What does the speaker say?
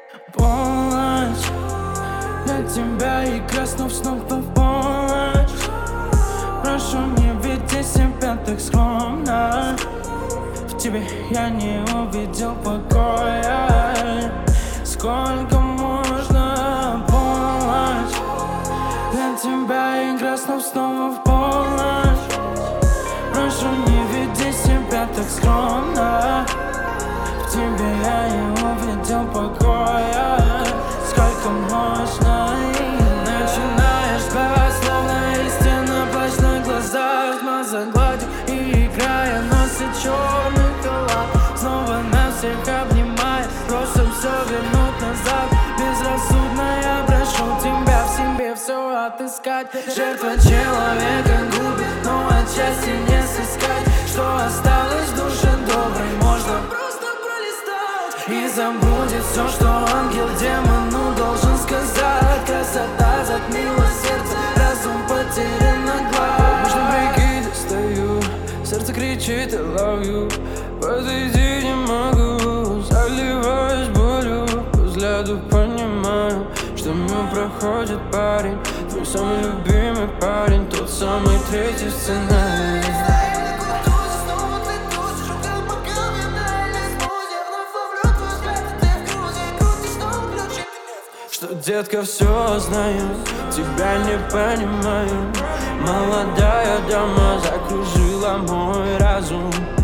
Полночь для тебя игра снова в полночь. Прошу, не веди себя так скромно. В тебе я не увидел покоя. Сколько можно? Полночь для тебя игра снова в полночь. Прошу, не веди себя так скромно. В тебе я не увидел покоя. Сколько можно? Начинаешь спать, словно истина, плащ на глазах, глаза гладью и играя, носит черный халат. Снова нас всех обнимая, просто все вернуть назад. Безрассудно я прошу тебя в себе все отыскать. Жертва человека губит, но отчасти не сыскать. Что осталось в душе доброй, можно просто пролистать и забудет все, что ангел демону должен сказать. Красота затмила сердце, разум потерян на глаз. Можно прикид, стою, сердце кричит I love you. Подойти не могу, заливаюсь болью. По взгляду понимаю, что мимо проходит парень. Твой самый любимый парень, тот самый третий сценарий. Что, детка, все знаю, тебя не понимаю. Молодая дама закружила мой разум.